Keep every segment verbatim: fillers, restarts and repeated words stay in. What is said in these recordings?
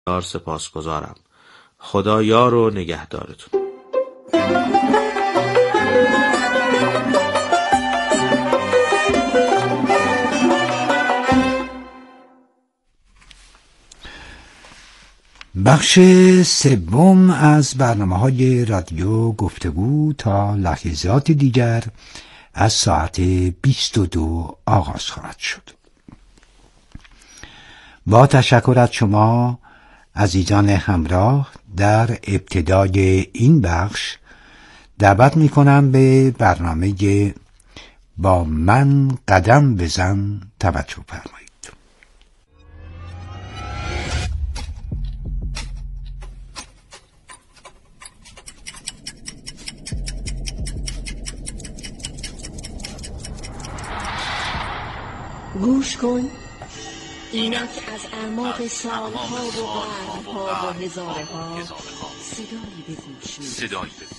سپاسگزارم. خدا یار و نگهدارتون. بخش سوم از برنامه‌های رادیو گفتگو تا لحظات دیگر از ساعت بیست و دو آغاز خواهد شد. با تشکر از شما عزیزان همراه، در ابتدای این بخش دعوت می‌کنم به برنامه با من قدم بزن توجه فرمایید. گوش کن، اینک از اعماق سالها و قرنها و هزاره ها صدایی به گوش می‌رسد.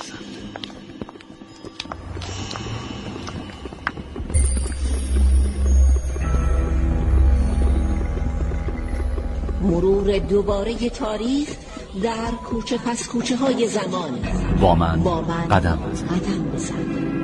مرور دوباره تاریخ در کوچه پس کوچه های زمان. با من, با من قدم بزن. قدم بزن.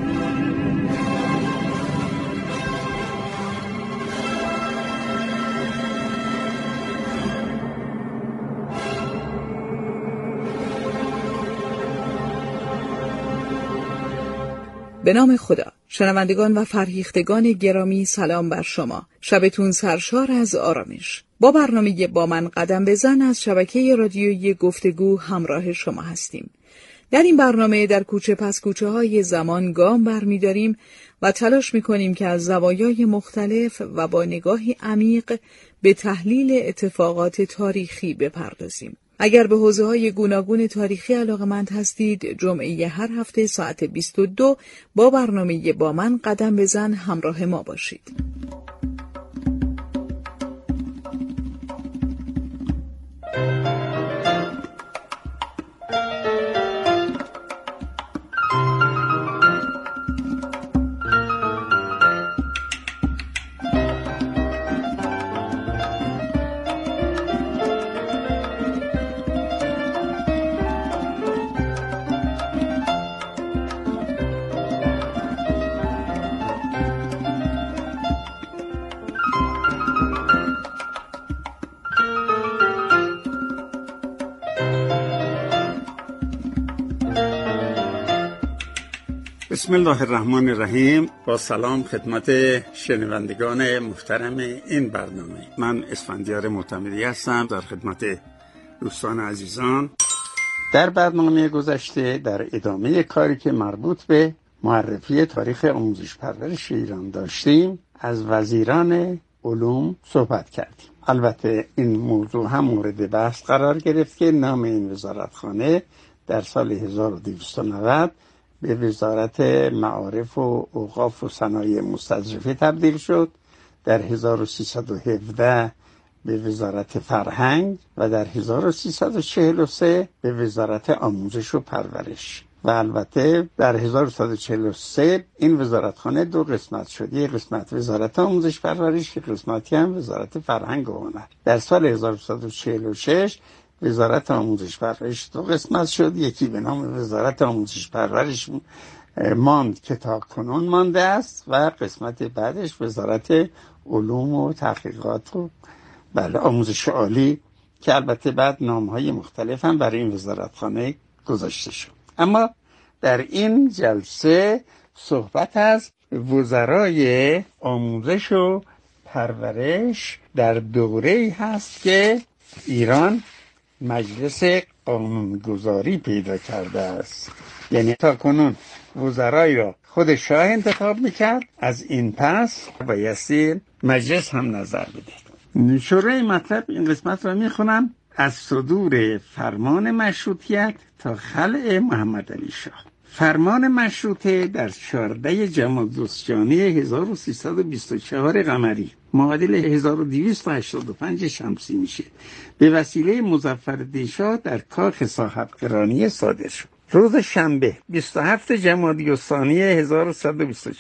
به نام خدا. شنوندگان و فرهیختگان گرامی، سلام بر شما. شبتون سرشار از آرامش. با برنامه با من قدم بزن از شبکه رادیویی گفتگو همراه شما هستیم. در این برنامه در کوچه پس کوچه های زمان گام برمی‌داریم و تلاش می‌کنیم که از زوایای مختلف و با نگاهی عمیق به تحلیل اتفاقات تاریخی بپردازیم. اگر به حوزه‌های گوناگون تاریخی علاقه‌مند هستید، جمعه هر هفته ساعت بیست و دو با برنامه با من قدم بزن همراه ما باشید. بسم الله الرحمن الرحیم. با سلام خدمت شنوندگان محترم این برنامه. من اسفندیار معتمدی هستم در خدمت دوستان عزیزان. در برنامه گذشته در ادامه کاری که مربوط به معرفی تاریخ آموزش پرورش ایران داشتیم، از وزیران علوم صحبت کردیم. البته این موضوع هم مورد بحث قرار گرفت که نام این وزارتخانه در سال هزار و دویست و نود به وزارت معارف و اوقاف و صنایع مستظرفه تبدیل شد، در هزار و سیصد و هفده به وزارت فرهنگ و در هزار و سیصد و چهل و سه به وزارت آموزش و پرورش. و البته در هزار و سیصد و چهل و سه این وزارتخانه دو قسمت شد، یک قسمت وزارت آموزش پرورش، یک قسمتی هم وزارت فرهنگ و هنر. در سال هزار و سیصد و چهل و شش وزارت آموزش پرورش دو قسمت شد، یکی به نام وزارت آموزش پرورش ماند که تا کنون مانده است و قسمت بعدش وزارت علوم و تحقیقات و بله آموزش عالی که البته بعد نام‌های مختلف هم برای این وزارتخانه گذاشته شد. اما در این جلسه صحبت از وزرای آموزش و پرورش در دوره‌ای هست که ایران مجلس قانونگذاری پیدا کرده است. یعنی تا کنون وزرای را خود شاه انتخاب میکرد، از این پس بایستی مجلس هم نظر بده. شروع مطلب این قسمت را میخونم. از صدور فرمان مشروطیت تا خلع محمد علی شاه. فرمان مشروطه در چهاردهم جمادی هزار و سیصد و بیست و چهار قمری معادل هزار و دویست و هشتاد و پنج شمسی میشه، به وسیله مظفرالدین شاه در کاخ صاحب قرانی صادر شد. روز شنبه بیست و هفتم جمادی الثانی هزار و سیصد و بیست و چهار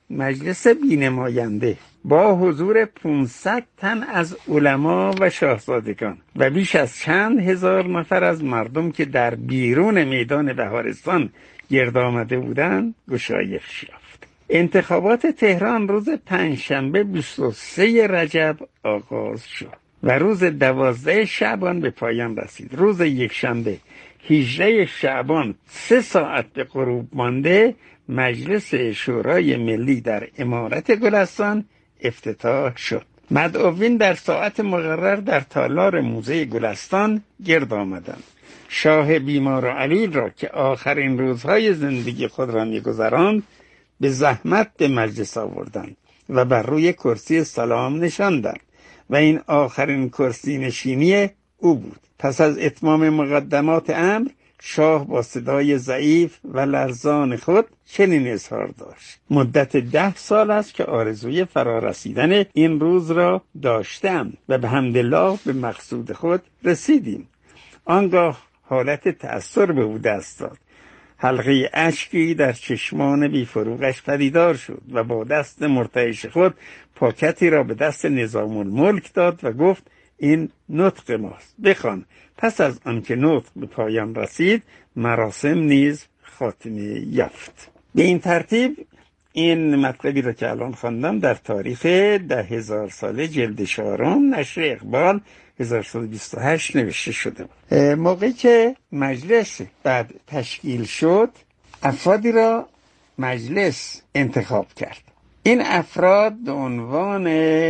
مجلس بینماینده با حضور پانصد تن از علما و شاهزادگان و بیش از چند هزار نفر از مردم که در بیرون میدان بهارستان گرد آمده بودند گشایش یافت. انتخابات تهران روز پنجشنبه بیست و سه رجب آغاز شد و روز دوازده شعبان به پایان رسید. روز یکشنبه هجده شعبان سه ساعت به غروب مانده مجلس شورای ملی در امارت گلستان افتتاح شد. مدعوین در ساعت مقرر در تالار موزه گلستان گرد آمدند. شاه بیمار و علیل را که آخرین روزهای زندگی خود را می‌گذراند به زحمت به مجلس آوردند و بر روی کرسی سلام نشاندند و این آخرین کرسی نشینی او بود. پس از اتمام مقدمات امر شاه با صدای ضعیف و لرزان خود چنین اظهار داشت: مدت ده سال است که آرزوی فرارسیدن این روز را داشتم و به حمدالله به مقصود خود رسیدیم. آنگاه حالت تأثر به او دست داد. حلقه اشکی در چشمان بیفروغش پدیدار شد و با دست مرتعش خود پاکتی را به دست نظام الملک داد و گفت: این نطق ماست، بخوان. پس از آنکه نطق به پایان رسید مراسم نیز خاتمه یافت. به این ترتیب این مطلبی را که الان خواندم در تاریخ ده هزار ساله جلد چهارم نشر اقبال هزار و سیصد و بیست و هشت نوشته شده بود. موقعی که مجلس بعد تشکیل شد افرادی را مجلس انتخاب کرد. این افراد به عنوان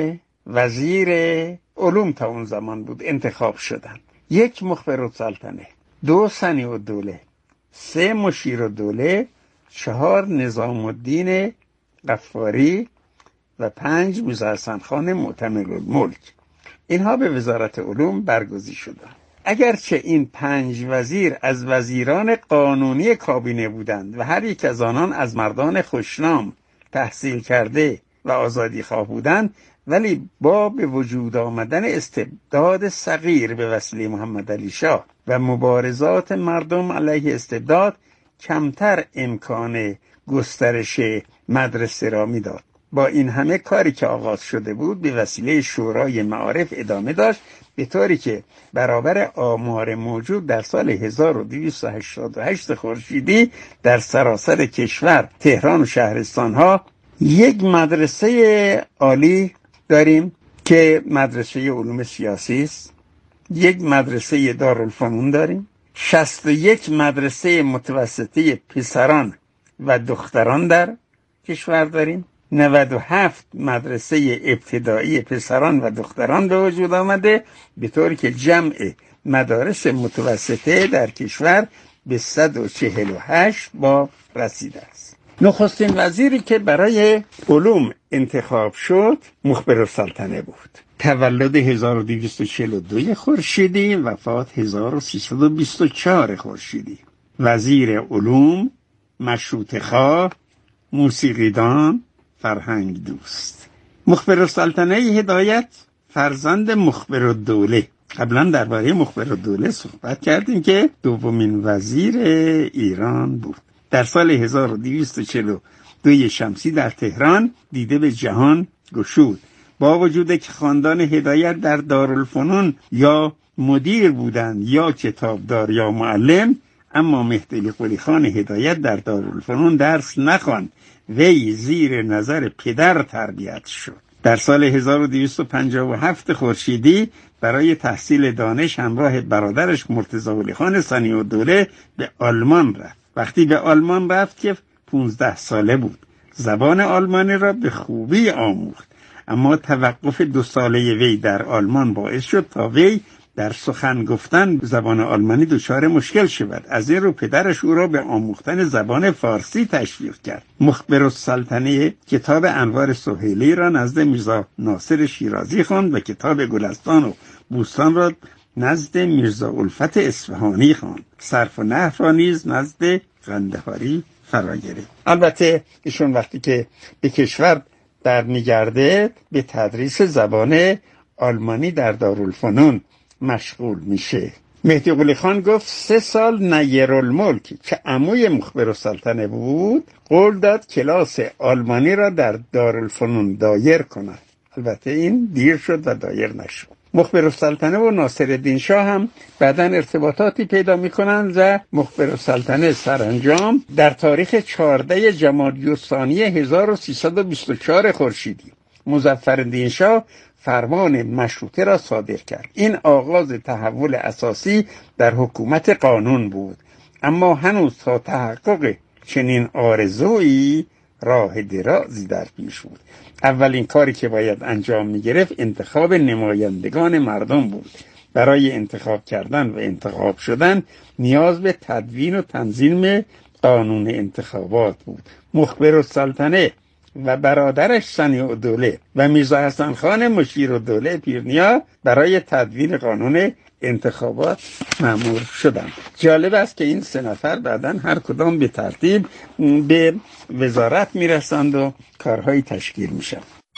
وزیر علوم تا اون زمان بود انتخاب شدند. یک مخبرالسلطنه، دو صنیع الدوله، سه مشیر الدوله، چهار نظام الدین غفاری و پنج میرزا حسن خان معتمد الملک. اینها به وزارت علوم برگزیده شدند. اگرچه این پنج وزیر از وزیران قانونی کابینه بودند و هر یک از آنان از مردان خوشنام، تحصیل کرده و آزادی خواه بودند، ولی با به وجود آمدن استبداد صغیر به وسیله محمد علی شاه و مبارزات مردم علیه استبداد کمتر امکان گسترش مدرسه را میداد. با این همه کاری که آغاز شده بود به وسیله شورای معارف ادامه داشت، به طوری که برابر آمار موجود در سال هزار و دویست و هشتاد و هشت خورشیدی در سراسر کشور، تهران و شهرستانها یک مدرسه عالی داریم که مدرسه علوم سیاسی است، یک مدرسه دارالفنون داریم، شصت و یک مدرسه متوسطه پسران و دختران در کشور داریم، نود و هفت مدرسه ابتدایی پسران و دختران به وجود آمده، به طوری که جمع مدارس متوسطه در کشور به صد و چهل و هشت باب رسیده است. نخستین وزیری که برای علوم انتخاب شد مخبرالسلطنه بود. تولد هزار و دویست و چهل و دو خورشیدی، وفات هزار و سیصد و بیست و چهار خورشیدی. وزیر علوم، مشروطه خواه، موسیقیدان، فرهنگ دوست. مخبرالسلطنه هدایت فرزند مخبرالدوله. قبلا درباره مخبرالدوله صحبت کردیم که دومین وزیر ایران بود. در سال هزار و دویست و چهل و دو شمسی در تهران دیده به جهان گشود. با وجود که خاندان هدایت در دارالفنون یا مدیر بودند یا کتابدار یا معلم، اما مهدی قلی خان هدایت در دارالفنون درس نخواند، وی زیر نظر پدر تربیت شد. در سال هزار و دویست و پنجاه و هفت خورشیدی برای تحصیل دانش همراه برادرش مرتضی قلی خان صنیع الدوله به آلمان رفت. وقتی به آلمان رفت که پانزده ساله بود، زبان آلمانی را به خوبی آموخت، اما توقف دو ساله وی در آلمان باعث شد تا وی در سخن گفتن زبان آلمانی دچار مشکل شود. از این رو پدرش او را به آموختن زبان فارسی تشویق کرد. مخبرالسلطنه کتاب انوار سهیلی را نزد میرزا ناصر شیرازی خواند و کتاب گلستان و بوستان را نزد میرزا الفت اصفهانی خواند. صرف و نحو را نیز نزد قندهاری فرا گرفت. البته ایشون وقتی که به کشور در میگرده به تدریس زبان آلمانی در دارالفنون مشغول میشه. مهدی قلی خان گفت سه سال نیرالملک که عموی مخبرالسلطنه بود قول داد کلاس آلمانی را در دارالفنون دایر کند. البته این دیر شد و دایر نشد. مخبرالسلطنه و ناصرالدین شاه هم بعداً ارتباطاتی پیدا می‌کنند و مخبرالسلطنه سرانجام در تاریخ چهاردهم جمادی الثانی هزار و سیصد و بیست و چهار خورشیدی مظفرالدین شاه فرمان مشروطه را صادر کرد. این آغاز تحول اساسی در حکومت قانون بود، اما هنوز تا تحقق چنین آرزویی راه درازی در پیش بود. اولین کاری که باید انجام می گرفت انتخاب نمایندگان مردم بود. برای انتخاب کردن و انتخاب شدن نیاز به تدوین و تنظیم قانون انتخابات بود. مخبرالسلطنه و برادرش صنیع‌الدوله و میرزا حسن خان مشیرالدوله پیرنیا برای تدوین قانون انتخابات مأمور شدند. جالب است که این سه نفر بعداً هر کدام به ترتیب به وزارت میرسند و کارهایی تشکیل میشن.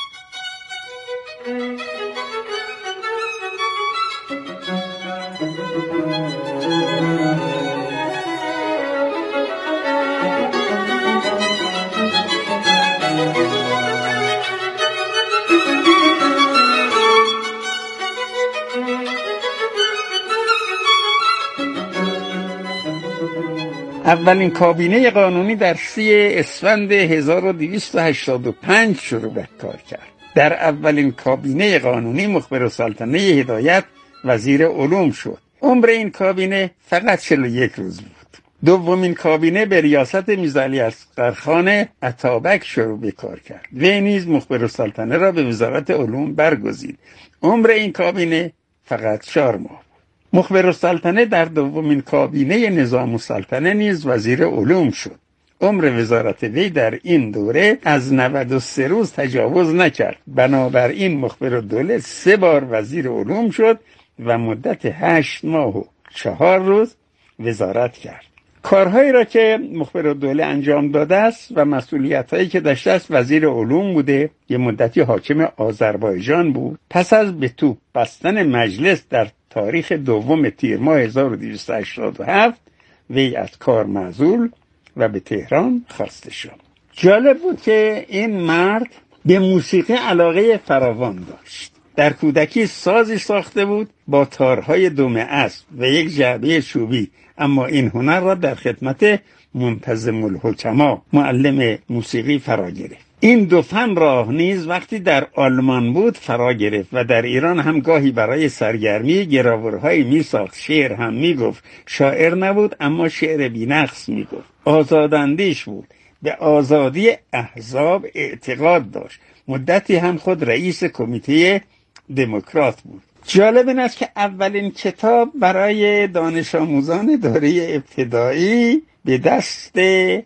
اولین کابینه قانونی در سی اسفند هزار و دویست و هشتاد و پنج شروع به کار کرد. در اولین کابینه قانونی مخبرالسلطنه هدایت وزیر علوم شد. عمر این کابینه فقط چهل و یک روز بود. دومین کابینه به ریاست میرزا علی اصغرخان اتابک شروع به کار کرد. وی نیز مخبرالسلطنه را به وزارت علوم برگزید. عمر این کابینه فقط چهار ماه. مخبرالسلطنه در دومین کابینه نظام السلطنه نیز وزیر علوم شد. عمر وزارت وی در این دوره از نود و سه روز تجاوز نکرد. بنابراین مخبرالدوله سه بار وزیر علوم شد و مدت هشت ماه و چهار روز وزارت کرد. کارهایی را که مخبرالدوله انجام داده است و مسئولیت‌هایی که داشته است: وزیر علوم بوده، یه مدتی حاکم آذربایجان بود. پس از به توپ بستن مجلس در تاریخ دوم تیر ماه هزار و دویست و هشتاد و هفت وی از کار معزول و به تهران خواسته شد. جالب بود که این مرد به موسیقی علاقه فراوان داشت. در کودکی سازی ساخته بود با تارهای دم اسب و یک جعبه چوبی، اما این هنر را در خدمت منتظم الحکما معلم موسیقی فرا گرفت. این دو فن را نیز وقتی در آلمان بود فرا گرفت و در ایران هم گاهی برای سرگرمی گراورهایی می ساخت. شعر هم می گفت. شاعر نبود اما شعر بی‌نقص می گفت. آزاداندیش بود. به آزادی احزاب اعتقاد داشت. مدتی هم خود رئیس کمیته دموکرات بود. جالب این است که اولین کتاب برای دانش آموزان دوره ابتدایی به دست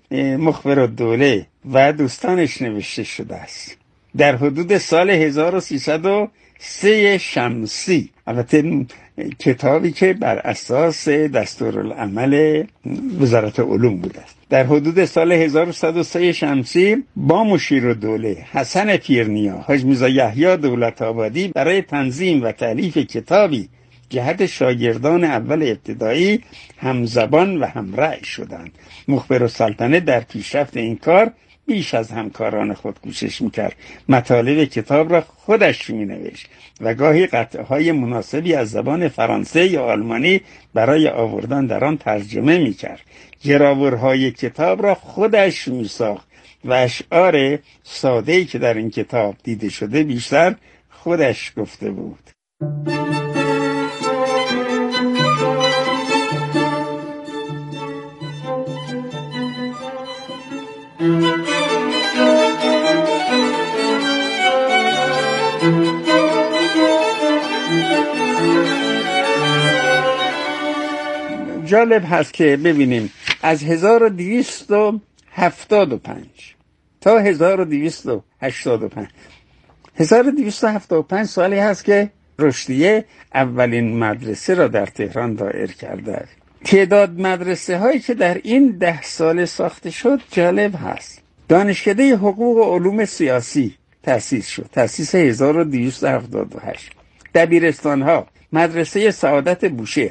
مخبرالدوله و دوستانش نوشته شده است. در حدود سال هزار و سیصد و سه شمسی، البته کتابی که بر اساس دستورالعمل وزارت علوم بوده است. در حدود سال هزار و صد و سه شمسی با مشیرالدوله، حسن پیرنیا، حاج میرزا یحیی دولت‌آبادی برای تنظیم و تألیف کتابی جهت شاگردان اول ابتدایی همزبان و همرأی شدند. مخبرالسلطنه در پیشرفت این کار بیش از همکاران خود کوشش میکرد. مطالب کتاب را خودش مینوشت و گاهی قطعه‌های مناسبی از زبان فرانسه یا آلمانی برای آوردن در آن ترجمه میکرد. جراورهای کتاب را خودش میساخت و اشعار ساده‌ای که در این کتاب دیده شده بیشتر خودش گفته بود. جالب هست که ببینیم از هزار و دویست و هفتاد و پنج تا هزار و دویست و هشتاد و پنج هزار و دویست و هفتاد و پنج سالی هست که رشدیه اولین مدرسه را در تهران دایر کرده. تعداد مدرسه هایی که در این ده سال ساخته شد جالب هست. دانشکده حقوق و علوم سیاسی تأسیس شد، تأسیس هزار و دویست و هفتاد و هشت. دبیرستان ها: مدرسه سعادت بوشهر،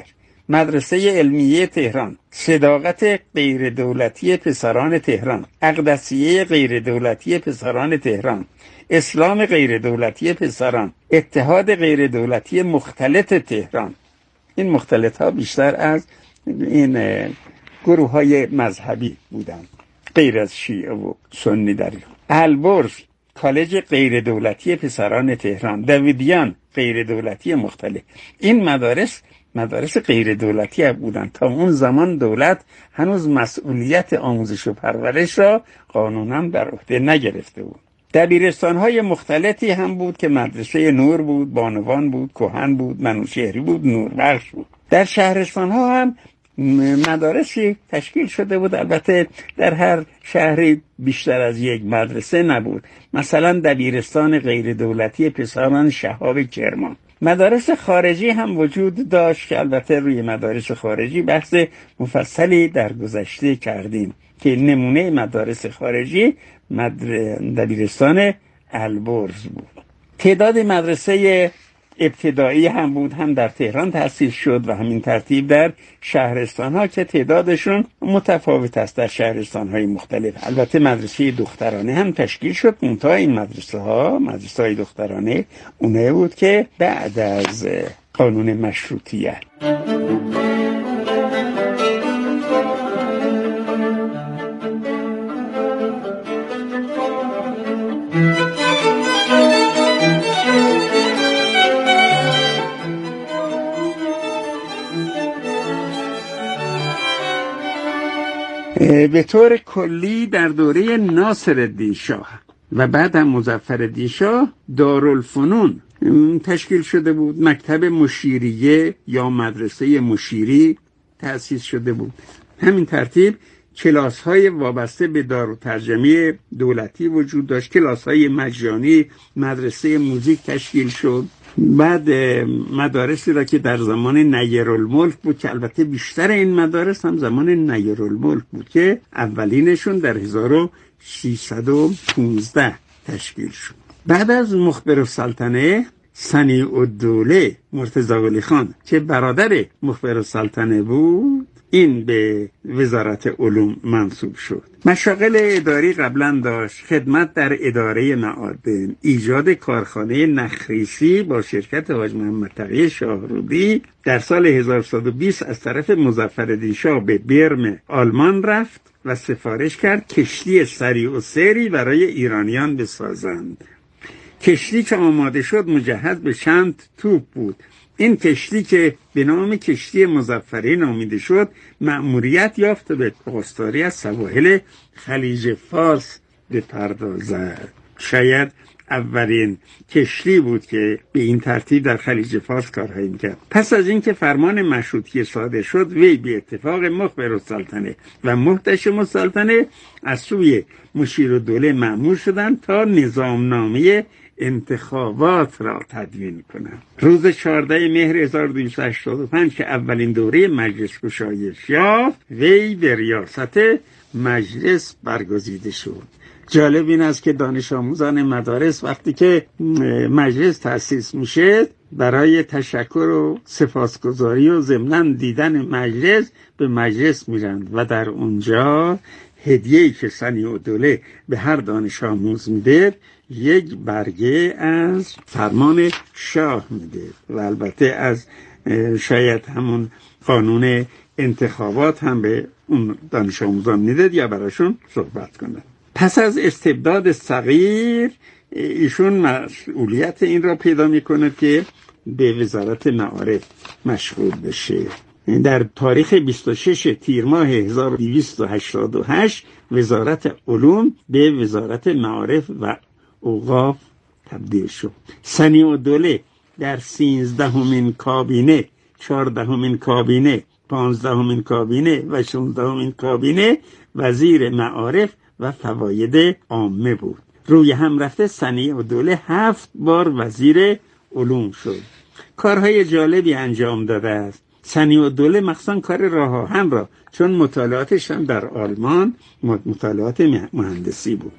مدرسه علمیه تهران، صداقت غیر دولتی پسران تهران، اقدسیه غیر دولتی پسران تهران، اسلام غیر دولتی پسران، اتحاد غیر دولتی مختلط تهران. این مختلط ها بیشتر از این گروه های مذهبی بودن غیر از شیعه و سنی در ایران. البرز کالج غیر دولتی پسران تهران، داوودیان غیر دولتی مختلط. این مدارس مدارس غیر دولتی بودن. تا اون زمان دولت هنوز مسئولیت آموزش و پرورش را قانونا بر عهده نگرفته بود. دبیرستان‌های مختلطی هم بود که مدرسه نور بود، بانوان بود، کهن بود، منوچهری بود، نوربخش بود. در شهرستان‌ها هم مدارسی تشکیل شده بود. البته در هر شهری بیشتر از یک مدرسه نبود. مثلا دبیرستان غیر دولتی پسران شهاب کرمان. مدارس خارجی هم وجود داشت که البته روی مدارس خارجی بحث مفصلی در گذشته کردیم که نمونه مدارس خارجی مدر... دبیرستان البرز بود. تعداد مدرسه ابتدایی هم بود، هم در تهران تأسیس شد و همین ترتیب در شهرستان ها که تعدادشون متفاوت است در شهرستان های مختلف. البته مدرسه دخترانه هم تشکیل شد. منتها این مدرسه ها مدرسه های دخترانه اونه بود که بعد از قانون مشروطیت. به طور کلی در دوره ناصرالدین شاه و بعد هم مظفرالدین شاه دارالفنون تشکیل شده بود. مکتب مشیریه یا مدرسه مشیری تأسیس شده بود. همین ترتیب کلاس های وابسته به دارالترجمه دولتی وجود داشت. کلاس های مجانی، مدرسه موزیک تشکیل شد. بعد مدارسی را که در زمان نیرالملک بود که البته بیشتر این مدارس هم زمان نیرالملک بود که اولینشون در هزار و سیصد و پانزده تشکیل شد. بعد از مخبرالسلطنه صنیع‌الدوله مرتضی ولی خان که برادر مخبرالسلطنه بود، این به وزارت علوم منصوب شد. مشاغل اداری قبلا داشت. خدمت در اداره معادن، ایجاد کارخانه نخریسی با شرکت حاج محمد تقی شاهرودی. در سال هزار و صد و بیست از طرف مظفرالدین شاه به برم آلمان رفت و سفارش کرد کشتی سریع و سیری برای ایرانیان بسازند. کشتی که آماده شد مجهز به چند توپ بود. این کشتی که به نام کشتی مظفری نامیده شد مأموریت یافت به پاسداری از سواحل خلیج فارس بپردازد. شاید اولین کشتی بود که به این ترتیب در خلیج فارس کارهایی میکرد. پس از اینکه فرمان مشروطیه صادر شد، وی به اتفاق مخبرالسلطنه و محتشم السلطنه از سوی مشیرالدوله مأمور شدند تا نظامنامه انتخابات را تدوین کنند. روز چهاردهم مهر هزار و دویست و هشتاد و پنج که اولین دوره مجلس گشایش یافت، وی به ریاست مجلس برگزیده شد. جالب این است که دانش آموزان مدارس وقتی که مجلس تأسیس میشه برای تشکر و سپاسگزاری و ضمناً دیدن مجلس به مجلس میرند و در اونجا هدیه‌ای که صنیع‌الدوله به هر دانش آموز میده یک برگه از فرمان شاه میده و البته از شاید همون قانون انتخابات هم به اون دانش آموزان میده یا براشون صحبت کنه. پس از استبداد صغیر ایشون مسئولیت این را پیدا میکنه که به وزارت معارف مشغول بشه. در تاریخ بیست و شش تیر ماه هزار و دویست و هشتاد و هشت وزارت علوم به وزارت معارف و اوقاف تبدیل شد. صنیع‌الدوله در سیزدهمین کابینه، چهاردهمین کابینه، پانزدهمین کابینه و شانزدهمین کابینه وزیر معارف و فواید عامه بود. روی هم رفته صنیع‌الدوله هفت بار وزیر علوم شد. کارهای جالبی انجام داده است. صنیع‌الدوله مخصوصا کار راه آهن را، چون مطالعاتش هم در آلمان مطالعات مهندسی بود.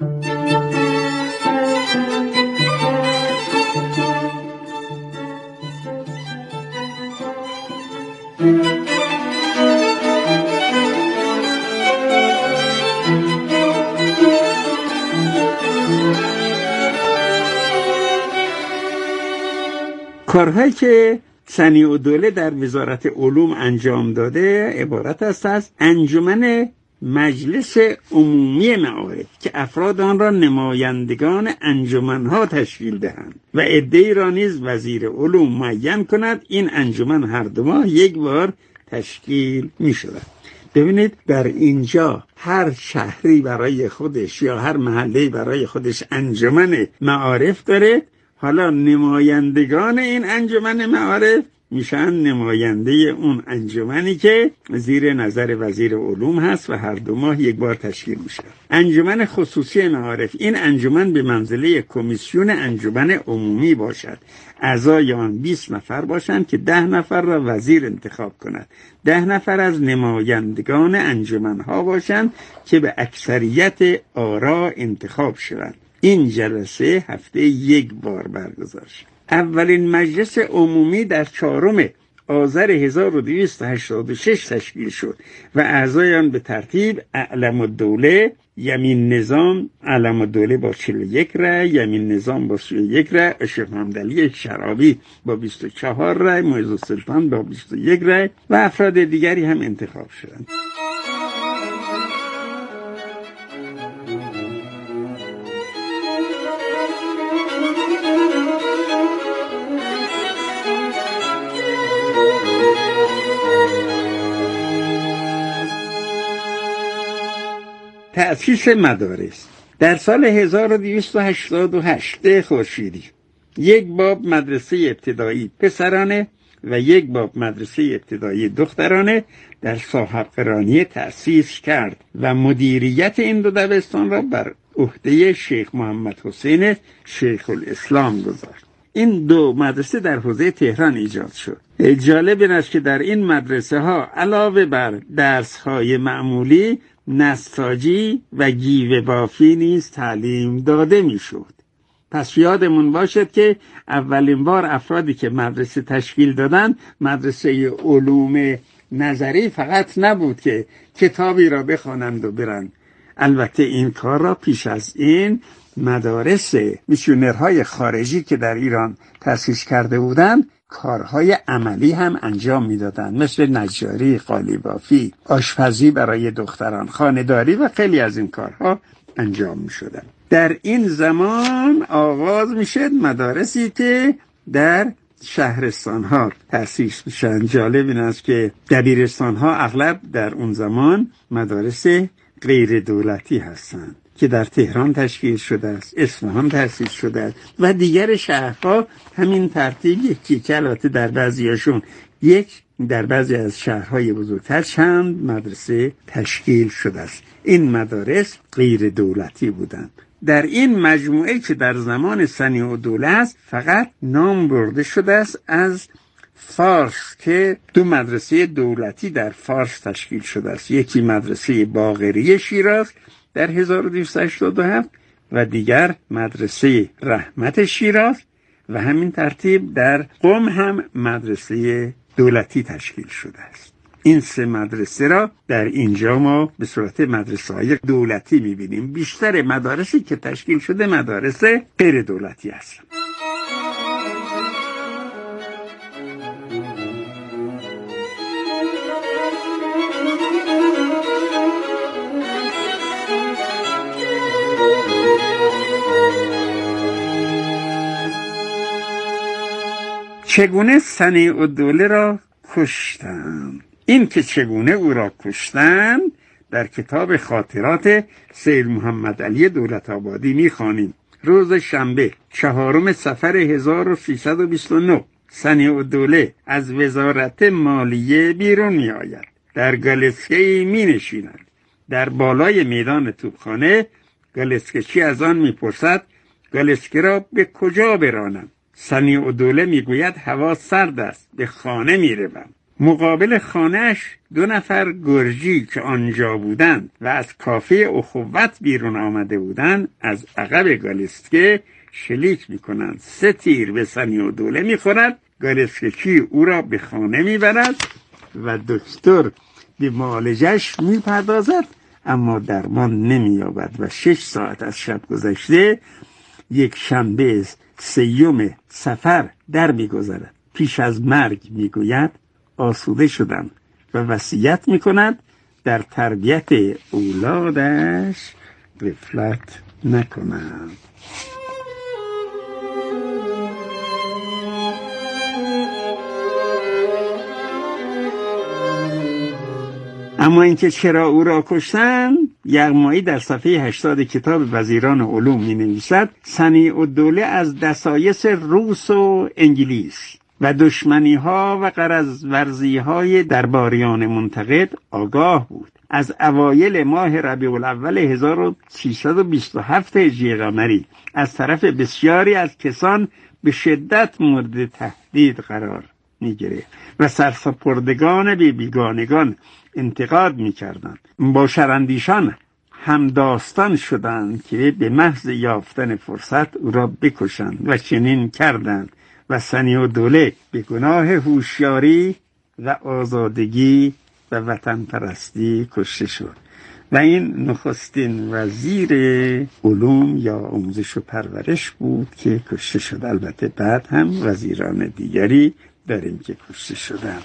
کارهایی که صنیع‌الدوله در وزارت علوم انجام داده عبارت است از انجمن مجلس عمومی معارف که افراد آن را نمایندگان انجمنها تشکیل دهند و عده‌ای را نیز وزیر علوم معین کند. این انجمن هر دو ماه یک بار تشکیل می شود. ببینید در اینجا هر شهری برای خودش یا هر محله‌ای برای خودش انجمن معارف داره. حالا نمایندگان این انجمن معارف میشن نماینده اون انجمنی که زیر نظر وزیر علوم هست و هر دو ماه یک بار تشکیل میشه. انجمن خصوصی معارف، این انجمن به منزله کمیسیون انجمن عمومی باشد. اعضای آن بیست نفر باشند که ده نفر را وزیر انتخاب کند. ده نفر از نمایندگان انجمنها باشند که به اکثریت آرا انتخاب شوند. این جلسه هفته یک بار برگزار شد. اولین مجلس عمومی در چهارم آذر هزار و دویست و هشتاد و شش تشکیل شد و اعضای آن به ترتیب اعلم الدوله یمین نظام علم الدوله با چهل و یک رأی، یمین نظام با سی و یک رأی، شیخ محمد علی شرابی با بیست و چهار رأی، معز السلطان با بیست و یک رأی و افراد دیگری هم انتخاب شدند. تأسیس مدارس در سال هزار و دویست و هشتاد و هشت خورشیدی یک باب مدرسه ابتدایی پسرانه و یک باب مدرسه ابتدایی دخترانه در صاحب قرانیه تأسیس کرد و مدیریت این دو دبستان را بر عهده شیخ محمد حسین شیخ الاسلام گذاشت. این دو مدرسه در حوزه تهران ایجاد شد. جالب این است که در این مدرسه ها علاوه بر درس های معمولی نساجی و گیوه بافی نیز تعلیم داده می شد. پس یادمون باشد که اولین بار افرادی که مدرسه تشکیل دادن مدرسه علوم نظری فقط نبود که کتابی را بخوانند و برند. البته این کار را پیش از این مدارس میشونرهای خارجی که در ایران تأسیس کرده بودند کارهای عملی هم انجام میدادند، مثل نجاری، قالیبافی، آشپزی برای دختران، خانه‌داری و خیلی از این کارها انجام میشدند. در این زمان آغاز میشد مدارسی که در شهرستان ها تأسیس میشن. جالب این است که دبیرستان ها اغلب در اون زمان مدارس غیر دولتی هستند که در تهران تشکیل شده است، اصفهان تأسیس شده است و دیگر شهرها همین ترتیب یکی که البته در بعضیاشون یک در بعضی از شهرهای بزرگتر چند مدرسه تشکیل شده است. این مدارس غیر دولتی بودند. در این مجموعه که در زمان صنیع‌الدوله است فقط نام برده شده است از فارس که دو مدرسه دولتی در فارس تشکیل شده است. یکی مدرسه باقری شیراز در هزار و دویست و هشتاد و هفت و دیگر مدرسه رحمت شیراز و همین ترتیب در قم هم مدرسه دولتی تشکیل شده است. این سه مدرسه را در اینجا ما به صورت مدرسه های دولتی میبینیم. بیشتر مدارسی که تشکیل شده مدارس غیر دولتی هستند. چگونه صنیع‌الدوله را کشتند؟ این که چگونه او را کشتند در کتاب خاطرات سید محمد علی دولت آبادی می‌خوانیم. روز شنبه چهارم صفر هزار و سیصد و بیست و نه صنیع‌الدوله از وزارت مالیه بیرون می‌آید. در گالسکه‌ای می‌نشیند. در بالای میدان توپخانه گالسکه‌چی از آن می‌پرسد گالسکه را به کجا برانم؟ صنیع‌الدوله میگوید هوا سرد است، به خانه میروم. مقابل خانهش دو نفر گرجی که آنجا بودند و از کافه اخوت بیرون آمده بودند از عقب گالسکه شلیک میکنند. سه تیر به صنیع‌الدوله میخورد. گالسکه‌چی او را به خانه میبرد و دکتر به معالجش میپردازد اما درمان نمییابد و شش ساعت از شب گذشته یک شنبه سیوم سفر در می‌گذرد. پیش از مرگ میگوید آسوده شدم و وصیت میکند در تربیت اولادش غفلت نکنند. اما اینکه چرا او را کشتند، یغمایی در صفحه هشتاد کتاب وزیران علوم می نویسد صنیع‌الدوله از دسایس روس و انگلیس و دشمنی ها و غرض ورزی های درباریان منتقد آگاه بود. از اوایل ماه ربیع الاول هزار و سیصد و بیست و هفت هجری قمری از طرف بسیاری از کسان به شدت مورد تهدید قرار می گرفت و سرسپردگان بی بیگانگان انتقاد می کردند. با شراندیشان همداستان شدند که به محض یافتن فرصت او را بکشند و چنین کردند و صنیع‌الدوله به گناه هوشیاری و آزادگی و وطن پرستی کشته شد و این نخستین وزیر علوم یا آموزش و پرورش بود که کشته شد. البته بعد هم وزیران دیگری داریم که کشته شدند.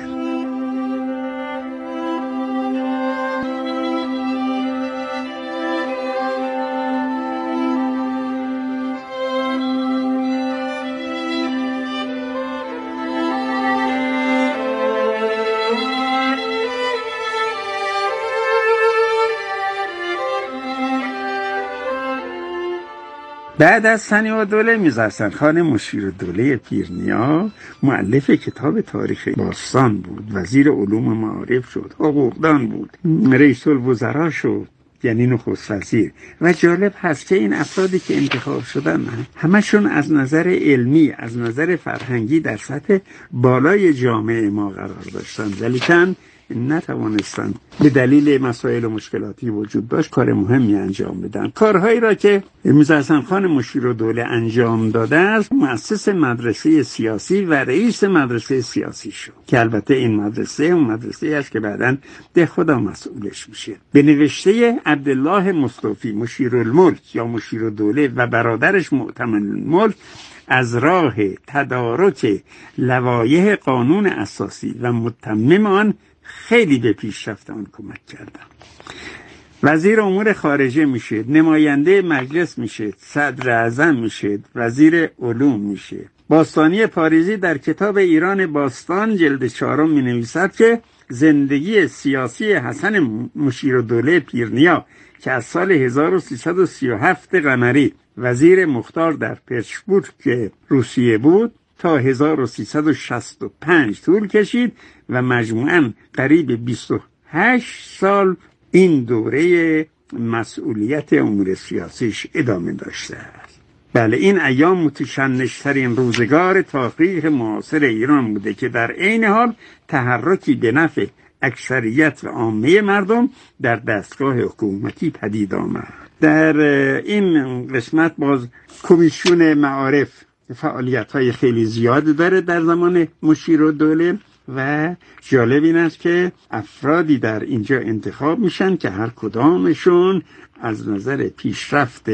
بعد از صنیع‌الدوله میرزاحسن خان مشیرالدوله پیرنیا مؤلف کتاب تاریخ باستان بود، وزیر علوم و معارف شد، حقوقدان بود، رئیس الوزراء شد، یعنی نخست وزیر. و جالب هست که این افرادی که انتخاب شدن همشون از نظر علمی، از نظر فرهنگی در سطح بالای جامعه ما قرار داشتن، ولیکن نتوانستن به دلیل مسائل و مشکلاتی وجود داشت کار مهمی انجام بدن. کارهایی را که میرزاحسن خان مشیرالدوله انجام داده است، مؤسس مدرسه سیاسی و رئیس مدرسه سیاسی شد که البته این مدرسه اون مدرسه است که بعداً ده خدا مسئولش میشه. به نوشته عبدالله مصطفی مشیرالملک یا مشیرالدوله و برادرش مؤتمن الملک از راه تدارک لوایح قانون اساسی و متمم آن خیلی به پیشرفت آن کمک کردن. وزیر امور خارجه میشه، نماینده مجلس میشه، صدر اعظم میشه، وزیر علوم میشه. باستانی پاریزی در کتاب ایران باستان جلد چهارم می نویسد که زندگی سیاسی حسن مشیرالدوله پیرنیا که از سال هزار و سیصد و سی و هفت قمری وزیر مختار در پترزبورگ روسیه بود تا هزار و سیصد و شصت و پنج طول کشید و مجموعاً قریب بیست و هشت سال این دوره مسئولیت امور سیاسیش ادامه داشته است. بله، این ایام متشنج‌ترین روزگار تاریخ معاصر ایران بوده که در عین حال تحرکی به نفع اکثریت و عامه مردم در دستگاه حکومتی پدید آمد. در این قسمت باز کمیسیون معارف فعالیت‌های خیلی زیادی داره در زمان مشیرالدوله و جالب این است که افرادی در اینجا انتخاب میشن که هر کدامشون از نظر پیشرفت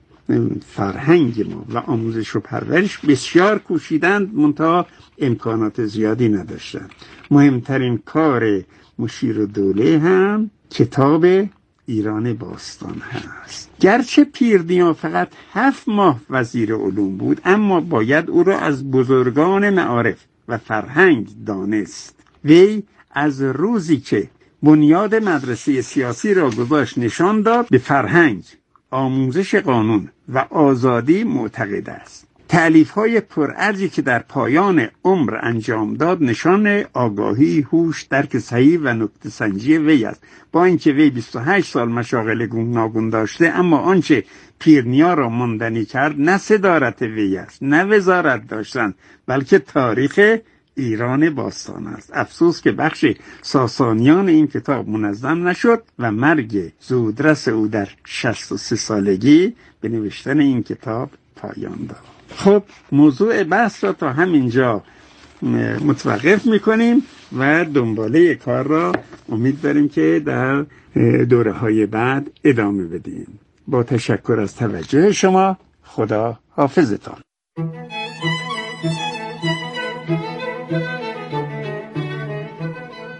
فرهنگ ما و آموزش و پرورش بسیار کوشیدند، منتها امکانات زیادی نداشتند. مهمترین کار مشیرالدوله هم کتاب ایران باستان هست. گرچه پیرنیا فقط هفت ماه وزیر علوم بود، اما باید او را از بزرگان معارف و فرهنگ دانست. وی از روزی که بنیاد مدرسه سیاسی را گذاشت نشان داد به فرهنگ، آموزش قانون و آزادی معتقد است. تألیف‌های پرارزی که در پایان عمر انجام داد نشان آگاهی، هوش، درک صحیح و نکته سنجی وی است. با اینکه وی بیست و هشت سال مشاغل گوناگون داشته، اما آنچه پیرنیا را ماندنی کرد نه صدارت وی است، نه وزارت داشتن، بلکه تاریخ ایران باستان است. افسوس که بخش ساسانیان این کتاب منظم نشد و مرگ زودرس او در شصت و سه سالگی به نوشتن این کتاب پایان داد. خب، موضوع بحث را تا همینجا متوقف میکنیم و دنباله کار را امید داریم که در دوره های بعد ادامه بدیم. با تشکر از توجه شما، خدا حافظتان.